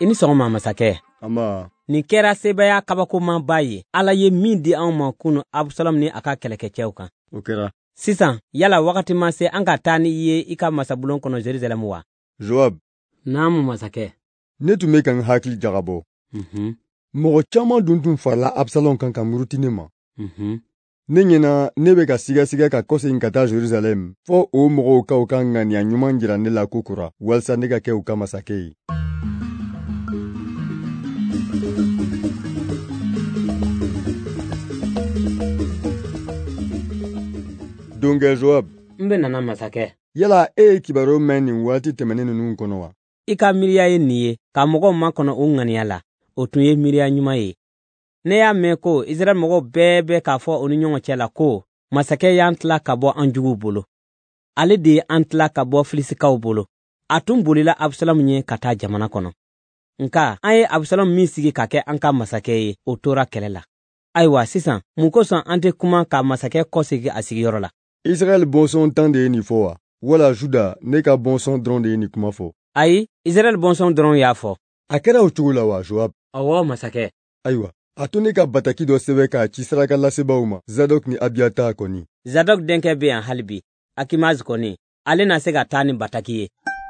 I ni sɔgɔma masakɛ. Ama. Nin kɛra sebaya kabakomanba ye. Ala ye min di anw ma kunu Absalom ni a ka kɛlɛkɛcɛw kan. O kɛra. Sisan, yala wagati ma se an ka taa ni ye I ka masabulon kɔnɔ Jerusalem wa? Joab. Naamu masakɛ. Ne tun bɛ ka n hakili jagabɔ. Mɔgɔ caman dun farala Absalom kan ka muruti ne ma. Ne ɲɛna ne bɛ ka sigasiga ka kɔsegin ka taa Jerusalem fɔ o mɔgɔw ka u ka ŋaniya ɲuman jira ne la kokura walasa ne ka kɛ u ka masakɛ ye. Donkɛ Joab. N bɛ nana masakɛ. Yala e ye kibaru mɛn nin waati tɛmɛnen ninnu kɔnɔ wa? I ka miiriya ye nin ye ka mɔgɔw makɔnɔ o ŋaniya la. O tun ye miiriya ɲuman ye. Ne y'a mɛn ko Israɛl mɔgɔw bɛɛ bɛ k'a fɔ o ni ɲɔgɔn cɛ la ko masakɛ y'an tila ka bɔ an juguw bolo. Ale de ye an tila ka bɔ Filisikaw bolo. A tun bolila Absalom ye ka taa jamana kɔnɔ. Nka an ye Absalom min sigi ka kɛ an ka masakɛ ye, o tora kɛlɛ la. Ayiwa sisan, mun kosɔn an tɛ kuma ka masakɛ kɔsegi a sigiyɔrɔ la? Israɛl bɔnsɔn tan de ye nin fɔ wa? Wala Juda ne ka bɔnsɔn dɔrɔn de ye nin kuma fɔ? Ayi, Israɛl bɔnsɔn dɔrɔn y'a fɔ. A kɛra o cogo la wa, Joab? Awɔ masakɛ. Ayiwa, a to ne ka bataki dɔ sɛbɛn k'a ci saraka lasebaaw ma, Zadok ni Abiatar kɔni. Zadok denkɛ bɛ yan hali bi. Akimaz kɔni, ale na se ka taa ni bataki ye.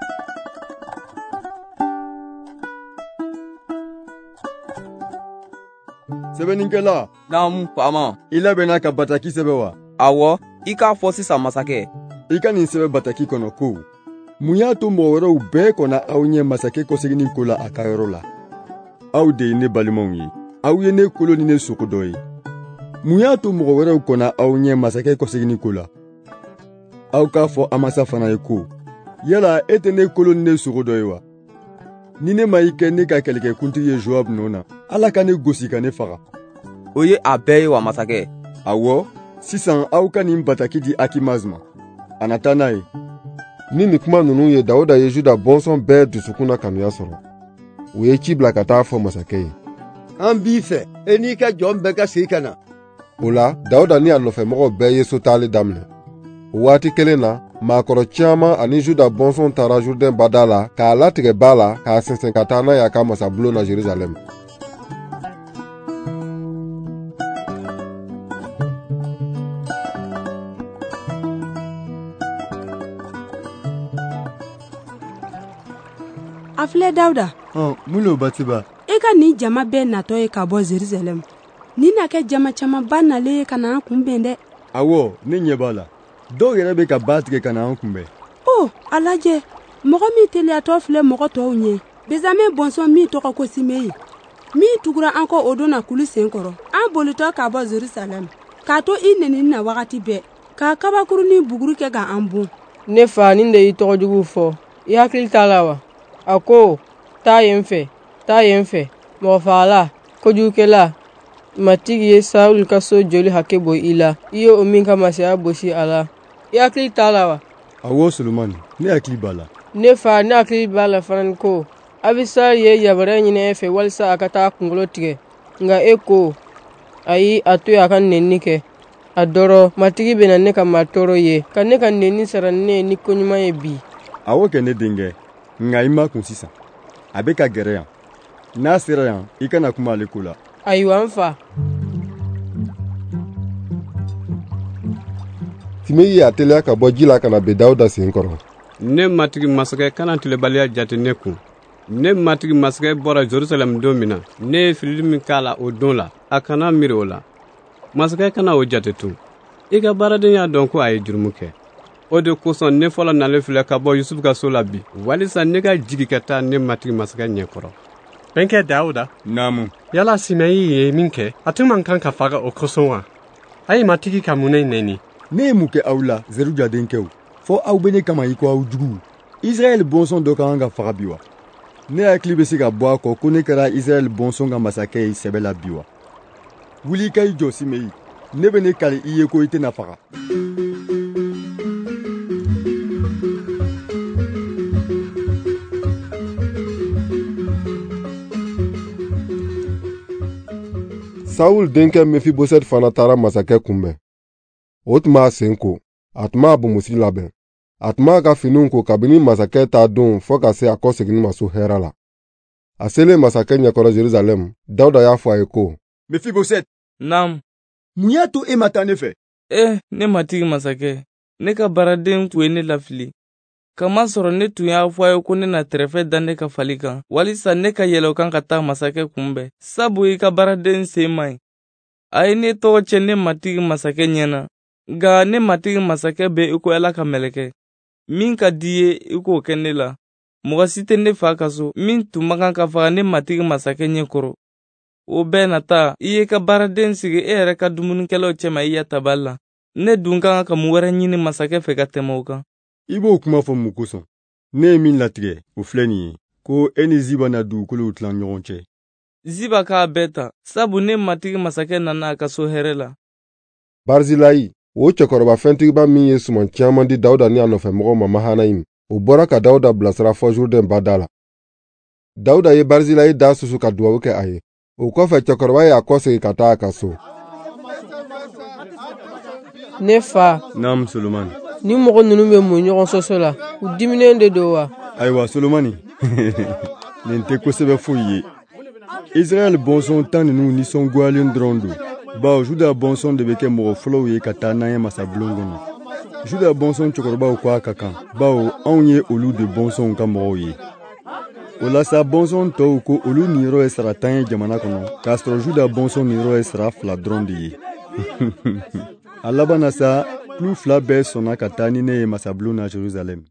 Sɛbɛnnikɛla. Naamu, faama. I labɛnna ka bataki sɛbɛn wa? Awɔ, I k'a fɔ sisan masakɛ. I ka nin sɛbɛn bataki kɔnɔ ko mun y'a to mɔgɔ wɛrɛw bɛɛ kɔnna aw ɲɛ masakɛ kɔseginin ko la a ka yɔrɔ la? Aw de ye ne balimaw ye. Aw ye ne kolo ni ne sogo dɔ ye. Mun y'a to mɔgɔ wɛrɛw kɔnna aw ɲɛ masakɛ kɔseginin ko la? Aw k'a fɔ Amasa fana ye ko yala e tɛ ne kolo ni ne sogo dɔ ye wa? Ni ne ma I kɛ ne ka kɛlɛkɛkuntigi ye Joab nɔ na, Ala ka ne gosi ka ne faga. O ye a bɛɛ ye wa masakɛ? Awɔ, sisan aw ka nin bataki di Akimaz ma. A na taa n'a ye. Ni nin kuma ninnu ye Dawuda ye Juda bɔnsɔn bɛɛ dusukun na kanuya sɔrɔ. U ye ci bila ka taa fɔ masakɛ ye. An b'i fɛ, e n'i ka jɔn bɛɛ ka segin ka na. O la, Dawuda ni a nɔfɛmɔgɔw bɛɛ ye so taali daminɛ. O waati kelen na, maakɔrɔ caman ani Juda bɔnsɔn taara Jurudɛn bada la k'a latigɛ ba la k'a sɛnsɛn ka taa n'a ye a ka masabulon na Jerusalem. A filɛ Dawuda. Mun lo Batiba? E ka nin jama bɛɛ natɔ ye ka bɔ Jerusalem. Nin na kɛ jama camanba nalen ye ka na an kunbɛn dɛ. Awɔ, ne ɲɛ b'a la. Dɔw yɛrɛ bɛ ka ba tigɛ ka na an kunbɛn. Oh, a lajɛ. Mɔgɔ min teliyatɔ filɛ mɔgɔ tɔw ɲɛ. Benjamin bɔnsɔn min tɔgɔ ko Simei. Min tugura an kɔ o don na kulu sen kɔrɔ. An bolitɔ ka bɔ Jerusalem. K'a to I nenini na wagati bɛɛ. K'a kabakuru ni buguru kɛ ka an bon. Ne fa nin de y'i tɔgɔ jugu fɔ. I hakili t'a la wa? A ko, taa yen fɛ, taa yen fɛ. Mɔgɔ fagala, kojugukɛla, matigi ye Saul ka so joli hakɛ bɔ I la. I ye o min ka masaya bosi a la. I hakili t'a la wa? Awɔ Solomani, ne hakili b'a la. Ne fa ne hakili b'a la fana ko Abisai ye yabara ɲini e fɛ walisa a ka taa kunkolo tigɛ. Nka e ko, ayi a to a ka nɛni kɛ. A dɔrɔ matigi bɛna ne ka matɔrɔ ye ka ne ka nɛni sara ne ni koɲuman ye bi. Awɔ kɛ ne denkɛ, nka I ma kun sisan. A bɛ ka gɛrɛ yan. N'a sera yan, I kana kuma ale ko la. Ayiwa n fa. Simei ye a teliya ka bɔ ji la ka na ben Dawuda sen kɔrɔ. Ne matigi masakɛ kana tilebaliya jate ne kun. Ne matigi masakɛ bɔra Jerusalem don min na, ne ye filili min k'a la o don la, a kana miiri o la. Masakɛ kana o jate tun. I ka baaraden y'a dɔn ko a ye jurumu kɛ. O de kosɔn ne fɔlɔ nalen filɛ ka bɔ Yusufu ka so la bi, walisa ne ka jigi ka taa ne matigi masakɛ ɲɛkɔrɔ. Bɛnkɛ Dawuda. Naamu. Yala Simei ye min kɛ, a tun man kan ka faga o kosɔn wa? A ye matigi ka mun nɛni? Ne ye mun kɛ aw la, Zeruja denkɛw, fɔ aw bɛ ne kama I ko aw jugu. Israɛl bɔnsɔn dɔ ka kan ka faga bi wa? Ne hakili bɛ se ka bɔ a kɔ ko ne kɛra Israɛl bɔnsɔn ka masakɛ ye sɛbɛ la bi wa? Wuli ka I jɔ Simei, ne bɛ ne kali I ye ko I tɛna faga. Saul denkɛ Mefiboset fana taara masakɛ kunbɛn. O tun b'a sen ko, a tun b'a bonmosi labɛn. A tun b'a ka finiw ko kabini masakɛ ta don fɔ ka se a kɔseginni ma so hɛrɛ la. A selen masakɛ ɲɛkɔrɔ Jerusalem, Dawuda y'a fɔ a ye ko, Mefiboset, Naam. mun y'a to e ma taa ne fɛ? Ne matigi masakɛ, ne ka baaraden tun ye ne lafili. Kamasɔrɔ ne tun y'a fɔ a ye ko ne na tɛrɛfɛ da ne ka fali kan, walisa ne ka yɛlɛ o kan ka taa masakɛ kunbɛn. Sabu I ka baaraden sen man ɲi. A ye ne tɔgɔ cɛ ne matigi masakɛ ɲɛna. Nka ne matigi masakɛ bɛ I ko Ala ka mɛlɛkɛ. Min ka di ye I k'o kɛ ne la. Mɔgɔ si tɛ ne fa ka so min tun man kan ka faga ne matigi masakɛ ɲɛkɔrɔ. O bɛɛ nata I ye ka baaraden sigi e yɛrɛ ka dumunikɛlaw cɛma I yatabali la. Ne dun kan ka mun wɛrɛ ɲini masakɛ fɛ ka tɛmɛ o kan. I b'o kuma fɔ mun kosɔn? Ne ye min latigɛ, o filɛ nin ye, ko e ni Ziba na dugukolow tilan ɲɔgɔn cɛ. Ziba k'a bɛɛ ta, sabu ne matigi masakɛ nana a ka so hɛrɛ la. Barzilayi, o cɛkɔrɔba fɛntigiba min ye suman caman di Dawuda ni a nɔfɛmɔgɔw ma Mahanayim, o bɔra ka Dawuda bilasira fɔ Jurudɛn bada la. Dawuda ye Barzilayi da susu ka duwawu kɛ a ye. O kɔfɛ cɛkɔrɔba ye a kɔsegi ka taa a ka so. Ne fa, Naam Solomani. ni mɔgɔ ninnu bɛ mun ɲɔgɔn sɔsɔ la, u diminen de don wa? Ayiwa Solomani, nin tɛ kosɛbɛ foyi ye. Israɛl bɔnsɔn 10 ninnu nisɔngoyalen dɔrɔn don. Bawo Juda bɔnsɔn de bɛ kɛ mɔgɔ fɔlɔw ye ka taa n'an ye masabulon kɔnɔ. Juda bɔnsɔn cɛkɔrɔbaw ko a ka kan, bawo anw ye olu de bɔnsɔnw ka mɔgɔw ye. O la sa bɔnsɔn tɔw ko olu niyɔrɔ ye sara 10 ye jamana kɔnɔ, k'a sɔrɔ Juda bɔnsɔn niyɔrɔ ye sara 2 dɔrɔn de ye. A laban na sa, kulu 2 bɛɛ sɔnna ka taa ni ne ye masabulon na Jerusalem.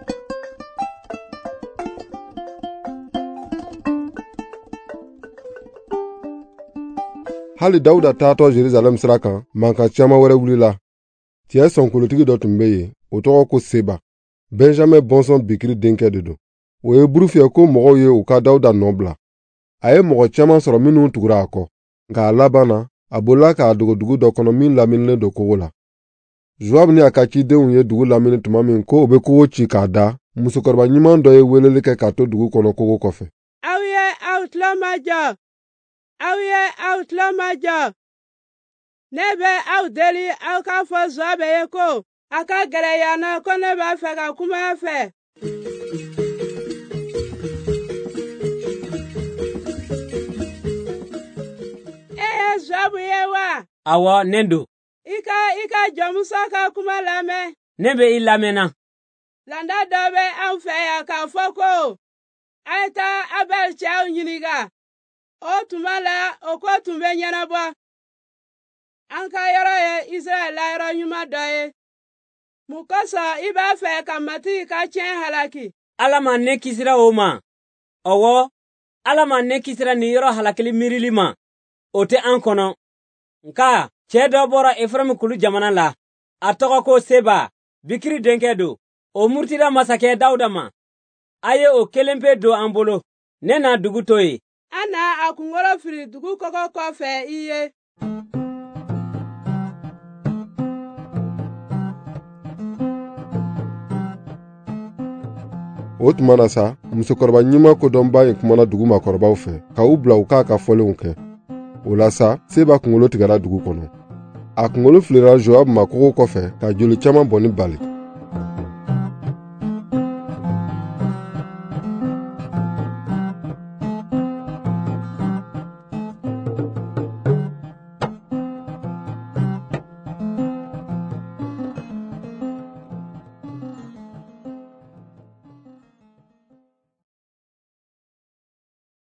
Hali Dawuda taatɔ Jerusalem sira kan, mankan caman wɛrɛ wulila. Cɛ sɔnkolotigi dɔ tun bɛ yen, o tɔgɔ ko Seba. Benjamin bɔnsɔn Bikiri denkɛ de don. O ye buru fiyɛ ko mɔgɔw ye u ka Dawuda nɔ bila. A ye mɔgɔ caman sɔrɔ minnu tugura a kɔ, nka a laban na, a bolila k'a dogo dugu dɔ kɔnɔ min laminilen don kogo la. Joab ni a ka cidenw ye dugu lamini tuma min ko u bɛ kogo ci k'a da, musokɔrɔba ɲuman dɔ ye weleli kɛ k'a to dugu kɔnɔ kogo kɔfɛ. Aw ye aw tulo majɔ! Aw ye aw tulo majɔ! Ne bɛ aw deli aw k'a fɔ Joab ye ko a ka gɛrɛ yan nɔ ko ne b'a fɛ ka kuma a fɛ. Joab ye wa? Awɔ, ne don. I ka jɔnmuso ka kuma lamɛn. Ne bɛ I lamɛnna. Landa dɔ bɛ an fɛ yan k'a fɔ ko a ye taa Abel cɛw ɲininka. O tuma la o ko tun bɛ ɲɛnabɔ. An ka yɔrɔ ye Israɛl la yɔrɔ ɲuman dɔ ye. Mun kosɔn I b'a fɛ ka matigi ka tiɲɛ halaki? Ala ma ne kisira o ma. Ɔwɔ, Ala ma ne kisira nin yɔrɔ halakili miirili ma. O tɛ an kɔnɔ. Nka cɛ dɔ bɔra Efraim kulu jamana la. A tɔgɔ ko Seba, Bikiri denkɛ don. O murutila masakɛ Dawuda ma. A ye o kelen pe don an bolo. Ne na dugu to yen. An na a kunkolo fili dugu kɔkɔ kɔfɛ I ye. O tuma na sa, musokɔrɔba ɲuman kodɔnba in kumana dugu makɔrɔbaw fɛ, ka u bila u k'a ka fɔlenw kɛ. O la sa, Seba kunkolo tigɛra dugu kɔnɔ. A kunkolo filira Joab ma kogo kɔfɛ ka joli caman bɔnni bali.